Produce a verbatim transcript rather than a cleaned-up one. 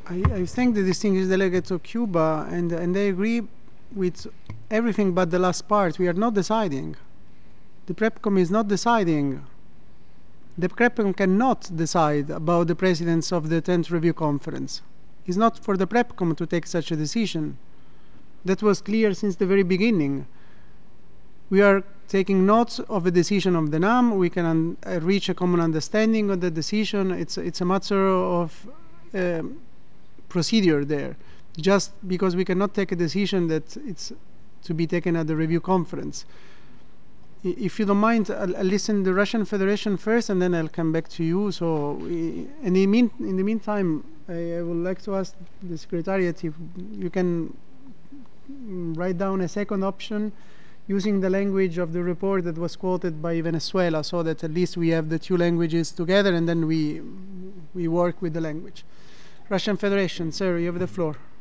I, I thank the distinguished delegates of Cuba, and, and I agree with everything but the last part. We are not deciding. The PrepCom is not deciding. The PrepCom cannot decide about the presidents of the tenth Review Conference. It's not for the PrepCom to take such a decision. That was clear since the very beginning. We are taking notes of a decision of the N A M. We can uh, reach a common understanding of the decision. It's, it's a matter of um, procedure there. Just because we cannot take a decision that it's to be taken at the review conference. If you don't mind, I'll, I'll listen to the Russian Federation first, and then I'll come back to you. So, we, in, the mean, in the meantime, I, I would like to ask the Secretariat if you can write down a second option using the language of the report that was quoted by Venezuela, so that at least we have the two languages together, and then we we work with the language. Russian Federation, sir, you have the floor.